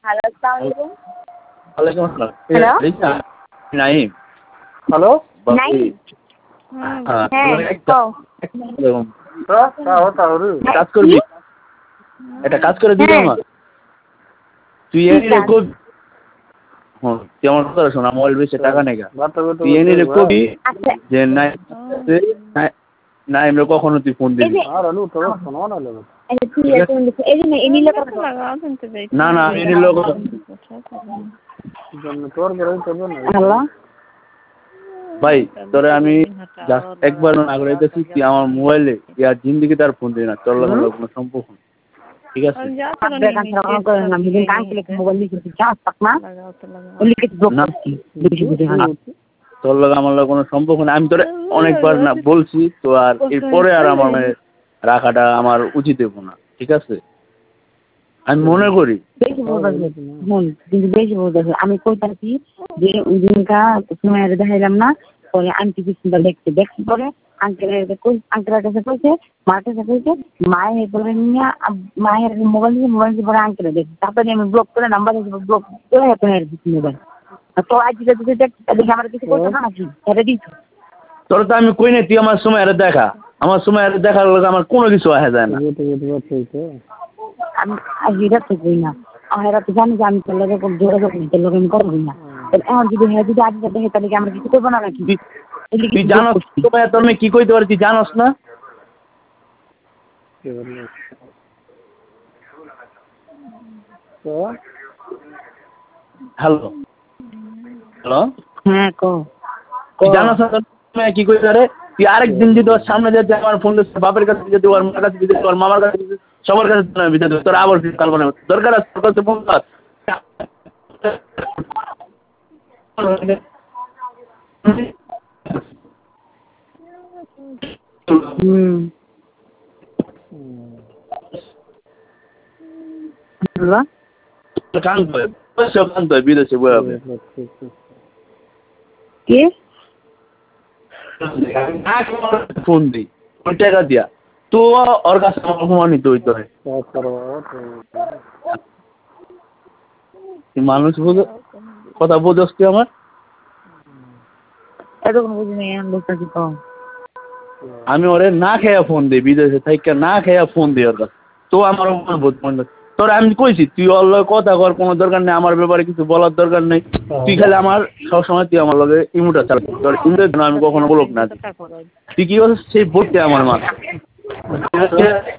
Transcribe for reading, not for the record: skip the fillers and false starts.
Hello, আসসালামু আলাইকুম। ওয়ালাইকুম আসসালাম। হ্যালো। নাইম। হ্যালো। নাইম। হ্যাঁ, হ্যাঁ, কও। কাজ করবি? একটা কাজ করে দিবি হ্যাঁ। আমার? তুই কি এনে কাজ? কবি। হ্যাঁ, তুই আমার কথা শোন, আমার বেশি টাকা নেই। তুই এনে কবি আচ্ছা। যে নাইমরে কখনো তুই ফোন এই দিবি যে এই যে তুই এখন এই যে এই নীলা কথা বল। না না, আমি এনে লোক হ্যালো। ভাই তোরে আমি জাস্ট একবার না করে দিতেছি, তুই আমার মোবাইলে ইয়ার জিন্দিগি তার ফোন দিবি না, তোর লগে আমার কোনো সম্পর্ক নেই, ঠিক আছে? তোর লগে আমার লগে কোনো সম্পর্ক নেই। আমি তোরে অনেকবার না বলছি তো, আর এরপরে আর আমার রাখাটা আমার উচিত হইব না, ঠিক আছে? আমি মনে করি আমি কইতাছি যে ওই দিনকা সময় দেখাইলাম না, পরে আন্টি কি সুন্দর দেখতে দেখতে পরে আঙ্কেলের কাছে কইছে, মার কাছে কইছে, মায়ের পরে নিয়ে মায়ের মোবাইল দিয়ে পরে আঙ্কেলে দেখি, তারপরে আমি ব্লক করে নাম্বার ব্লক করে মোবাইল। তো আজ যদি দেখি আমার কিছু করতে না নাকি এটা দিচ্ছ। তোর তো আমি কই নাই তুই আমার সময় আরে দেখা, আমার সময় আরে দেখার লগে আমার কোনো কিছু আসে যায় না। আমি এটা তো কই না, এরা তো জানি যে আমি তোর লগে যোগাযোগ নেই, তোর লগে আমি করবোই না। এখন যদি যদি আজ দেখে তাহলে কি আমরা কিছু করবো না নাকি? তুই জানোস তোর মেয়ে কি কইতে পারে, তুই জানোস না? হ্যালো হ্যালো, হ্যাঁ কো তুই জানোস না তোর মেয়ে কি কইতে পারে? তুই আরেকদিন যদি ওর সামনে যেতে আমার ফোন দিতে, বাপের কাছে যেতে, ওর মার কাছে যেতে, ওর মামার কাছে যেতে, সবার কাছে বিদা দেবে, তোর আবার কাল বানাবে দরকার আছে তোর কাছে ফোন কর। কান্ত হয় বিদেশে বয়াবে কি ফোন দিই ওই টাকা দিয়া, তো ওর কাছে আমার প্রমাণিত হইতে হয়। মানুষ বুঝো কথা বোঝস তুই আমার? এতক্ষণ বুঝি নাই, বুঝতেছি তো। আমি ওরে না খেয়া ফোন দিই, বিদেশে থাইকা না খেয়া ফোন দিই ওর কাছে, তো আমার বোধ মনে তোর আমি কইছি তুই ওর লগে কথা কর, কোনো দরকার নেই, আমার ব্যাপারে কিছু বলার দরকার নেই। তুই খালি আমার সবসময় তুই আমার লগে ইমোটা চালা, তোর ইমোটের জন্য আমি কখনো বলব না। তুই কি বলছিস সেই বলতে আমার মা